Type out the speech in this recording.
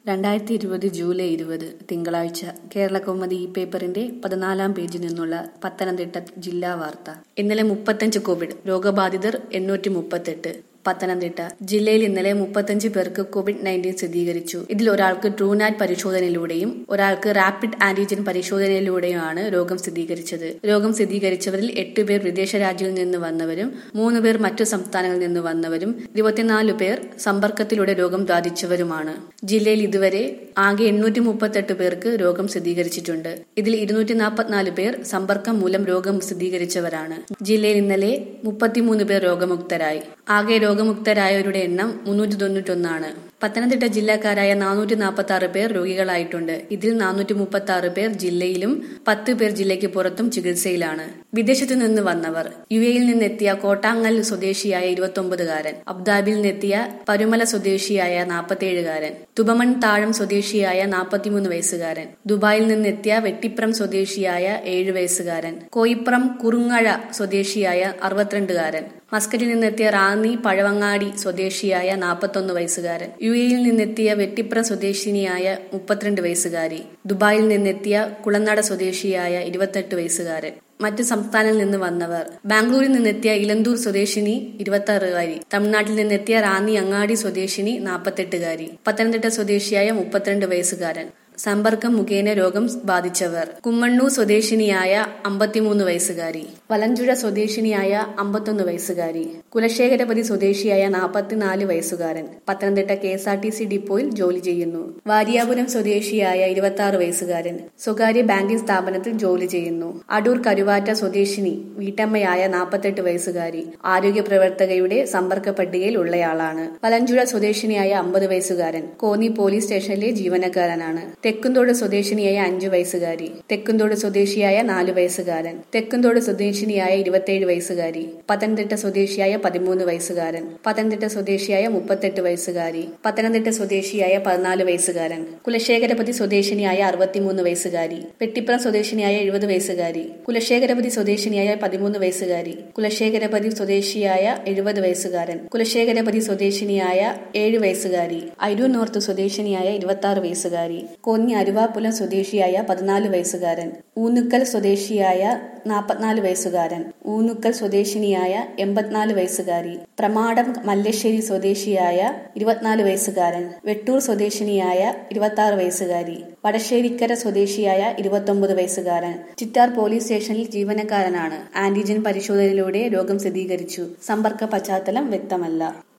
2020 July 20 തിങ്കളാഴ്ച കേരളകൗമുദി ഈ പേപ്പറിന്റെ 14-ാം പേജിൽ നിന്നുള്ള പത്തനംതിട്ട ജില്ലാ വാർത്ത. ഇന്നലെ 35 കോവിഡ് രോഗബാധിതർ 838. പത്തനംതിട്ട ജില്ലയിൽ ഇന്നലെ 35 പേർക്ക് COVID-19 സ്ഥിരീകരിച്ചു. ഇതിൽ ഒരാൾക്ക് ട്രൂനാറ്റ് പരിശോധനയിലൂടെയും ഒരാൾക്ക് റാപ്പിഡ് ആന്റിജൻ പരിശോധനയിലൂടെയുമാണ് രോഗം സ്ഥിരീകരിച്ചത്. രോഗം സ്ഥിരീകരിച്ചവരിൽ 8 പേർ വിദേശ രാജ്യങ്ങളിൽ നിന്ന് വന്നവരും 3 പേർ മറ്റു സംസ്ഥാനങ്ങളിൽ നിന്ന് വന്നവരും 24 പേർ സമ്പർക്കത്തിലൂടെ രോഗം ബാധിച്ചവരുമാണ്. ജില്ലയിൽ ഇതുവരെ ആകെ 838 പേർക്ക് രോഗം സ്ഥിരീകരിച്ചിട്ടുണ്ട്. ഇതിൽ 244 പേർ സമ്പർക്കം മൂലം രോഗം സ്ഥിരീകരിച്ചവരാണ്. ജില്ലയിൽ ഇന്നലെ 33 പേർ രോഗമുക്തരായി. ആകെ രോഗമുക്തരായവരുടെ എണ്ണം 391 ആണ്. പത്തനംതിട്ട ജില്ലക്കാരായ 446 പേർ രോഗികളായിട്ടുണ്ട്. ഇതിൽ 436 പേർ ജില്ലയിലും 10 പേർ ജില്ലയ്ക്ക് പുറത്തും ചികിത്സയിലാണ്. വിദേശത്തു നിന്ന് വന്നവർ: യുഎഇയിൽ നിന്നെത്തിയ കോട്ടാങ്ങൽ സ്വദേശിയായ 29-കാരൻ, അബുദാബിയിൽ നിന്നെത്തിയ പരുമല സ്വദേശിയായ 47-കാരൻ, തുബമൺ താഴം സ്വദേശിയായ 43 വയസ്സുകാരൻ, ദുബായിൽ നിന്നെത്തിയ വെട്ടിപ്രം സ്വദേശിയായ 7 വയസ്സുകാരൻ, കോയിപ്രം കുറുങ്ങഴ സ്വദേശിയായ 62-കാരൻ, മസ്കറ്റിൽ നിന്നെത്തിയ റാന്നി പഴവങ്ങാടി സ്വദേശിയായ 41 വയസ്സുകാരൻ, യുഎഇയിൽ നിന്നെത്തിയ വെട്ടിപ്രം സ്വദേശിനിയായ 32 വയസ്സുകാരി, ദുബായിൽ നിന്നെത്തിയ കുളനട സ്വദേശിയായ 28 വയസ്സുകാരൻ. മറ്റു സംസ്ഥാനങ്ങളിൽ നിന്ന് വന്നവർ: ബാംഗ്ലൂരിൽ നിന്നെത്തിയ ഇലന്തൂർ സ്വദേശിനി 26-കാരി, തമിഴ്നാട്ടിൽ നിന്നെത്തിയ റാന്നി അങ്ങാടി സ്വദേശിനി 48-കാരി, പത്തനംതിട്ട സ്വദേശിയായ 32 വയസ്സുകാരൻ. സമ്പർക്കം മുഖേന രോഗം ബാധിച്ചവർ: കുമ്മണ്ണൂർ സ്വദേശിനിയായ 53 വയസ്സുകാരി, വലഞ്ചുഴ സ്വദേശിനിയായ 51 വയസ്സുകാരി, കുലശേഖരപതി സ്വദേശിയായ 44 വയസ്സുകാരൻ. പത്തനംതിട്ട KSRTC ഡിപ്പോയിൽ ജോലി ചെയ്യുന്നു. വാരിയാപുരം സ്വദേശിയായ 26 വയസ്സുകാരൻ, സ്വകാര്യ ബാങ്കിംഗ് സ്ഥാപനത്തിൽ ജോലി ചെയ്യുന്നു. അടൂർ കരുവാറ്റ സ്വദേശിനി വീട്ടമ്മയായ 48 വയസ്സുകാരി, ആരോഗ്യ പ്രവർത്തകയുടെ സമ്പർക്ക പട്ടികയിൽ ഉള്ളയാളാണ്. വലഞ്ചുഴ സ്വദേശിനിയായ 50 വയസ്സുകാരൻ, കോന്നി പോലീസ് സ്റ്റേഷനിലെ ജീവനക്കാരനാണ്. തെക്കുംതോട് സ്വദേശിനിയായ 5 വയസ്സുകാരി, തെക്കുംതോട് സ്വദേശിയായ 4 വയസ്സുകാരൻ, തെക്കുംതോട് സ്വദേശിനിയായ 27 വയസ്സുകാരി, പത്തനംതിട്ട സ്വദേശിയായ 13 വയസ്സുകാരൻ, പത്തനംതിട്ട സ്വദേശിയായ 38 വയസ്സുകാരി, പത്തനംതിട്ട സ്വദേശിയായ 14 വയസ്സുകാരൻ, കുലശേഖരപതി സ്വദേശിനിയായ 63 വയസ്സുകാരി, വെട്ടിപ്രം സ്വദേശിനിയായ 70 വയസ്സുകാരി, കുലശേഖരപതി സ്വദേശിനിയായ 13 വയസ്സുകാരി, കുലശേഖരപതി സ്വദേശിയായ 70 വയസ്സുകാരൻ, കുലശേഖരപതി സ്വദേശിനിയായ 7 വയസ്സുകാരി, അരൂർ നോർത്ത് സ്വദേശിനിയായ 26 വയസ്സുകാരി, കോന്നി അരുവാപ്പുലം സ്വദേശിയായ 14 വയസ്സുകാരൻ, ഊന്നുക്കൽ സ്വദേശിയായ 44 വയസ്സുകാരൻ, ഊന്നുക്കൽ സ്വദേശിനിയായ 84 വയസ്സുകാരി, പ്രമാടം മല്ലശ്ശേരി സ്വദേശിയായ 24 വയസ്സുകാരൻ, വെട്ടൂർ സ്വദേശിനിയായ 26 വയസ്സുകാരി, വടശ്ശേരിക്കര സ്വദേശിയായ 29 വയസ്സുകാരൻ. ചിറ്റാർ പോലീസ് സ്റ്റേഷനിൽ ജീവനക്കാരനാണ്. ആന്റിജൻ പരിശോധനയിലൂടെ രോഗം സ്ഥിരീകരിച്ചു. സമ്പർക്ക പശ്ചാത്തലം വ്യക്തമല്ല.